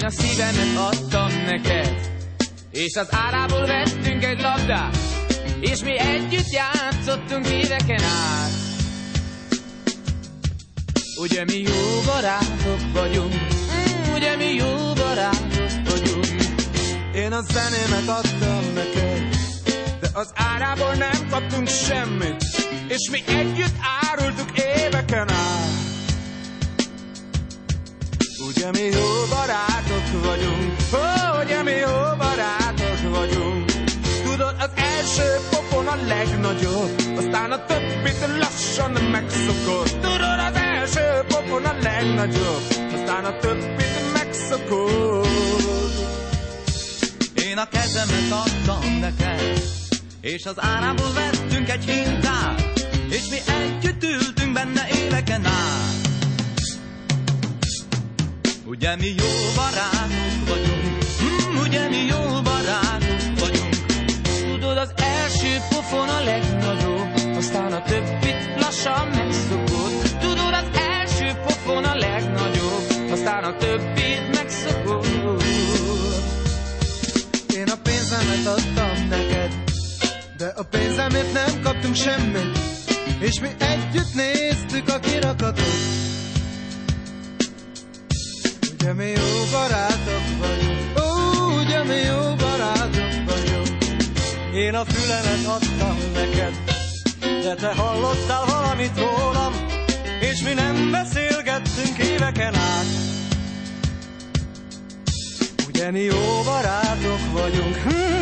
Én a szívemet adtam neked, és az árából vettünk egy labdát, és mi együtt játszottunk éveken át. Ugye mi jó barátok vagyunk, ugye mi jó barátok vagyunk. Én a zenémet adtam neked, de az árából nem kaptunk semmit, és mi együtt árultuk éveken át. Ugye mi jó barátok vagyunk, ugye mi jó barátok vagyunk. Tudod, az első pofon a legnagyobb, aztán a többit lassan megszokod. Tudod, az első pofon a legnagyobb, aztán a többit megszokod. Én a kezemet adtam neked, és az árából vettünk egy hintát, és mi együtt ültünk benne éveken át. Ugye mi jó barátok vagyunk, ugye mi jó barátok vagyunk. Tudod, az első pofon a legnagyobb, aztán a többit lassan megszokod. Tudod, az első pofon a legnagyobb, aztán a többit megszokod. Én a pénzemet adtam neked, de a pénzemért nem kaptunk semmit, és mi együtt néztük a kirakatot. Ugye mi jó barátok vagyunk, ugye mi jó barátok vagyunk. Én a fülemet adtam neked, de te hallottál valamit rólam, és mi nem beszélgettünk éveken át. Ugye mi jó barátok vagyunk,